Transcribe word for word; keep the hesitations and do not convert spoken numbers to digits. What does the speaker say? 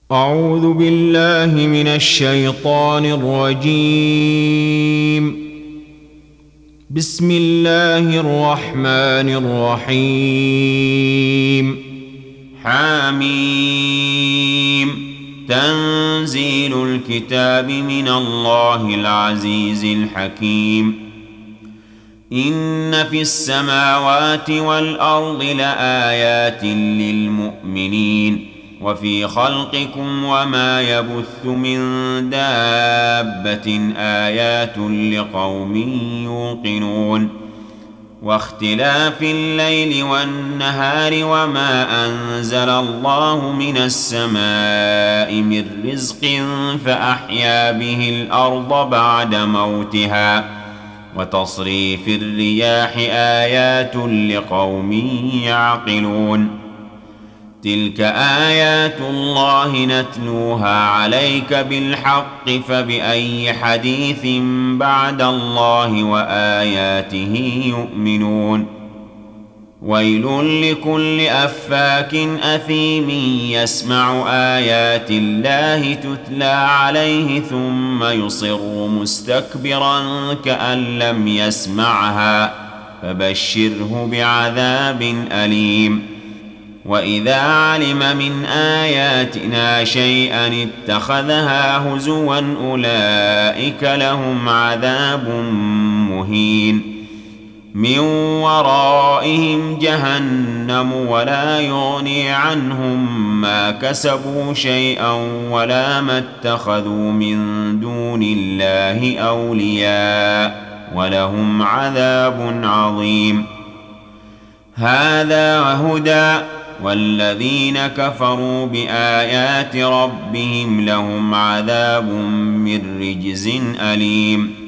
أعوذ بالله من الشيطان الرجيم. بسم الله الرحمن الرحيم. حميم. تنزيل الكتاب من الله العزيز الحكيم. إن في السماوات والأرض لآيات للمؤمنين وفي خلقكم وما يبث من دابة آيات لقوم يوقنون. واختلاف الليل والنهار وما أنزل الله من السماء من رزق فأحيا به الأرض بعد موتها وتصريف الرياح آيات لقوم يعقلون. تلك آيات الله نتلوها عليك بالحق فبأي حديث بعد الله وآياته يؤمنون. ويل لكل أفاك أثيم يسمع آيات الله تتلى عليه ثم يصر مستكبرا كأن لم يسمعها فبشره بعذاب أليم. وإذا علم من آياتنا شيئا اتخذها هزوا أولئك لهم عذاب مهين. من ورائهم جهنم ولا يغني عنهم ما كسبوا شيئا ولا ما اتخذوا من دون الله أولياء ولهم عذاب عظيم. هذا هدى والذين كفروا بآيات ربهم لهم عذاب من رجز أليم.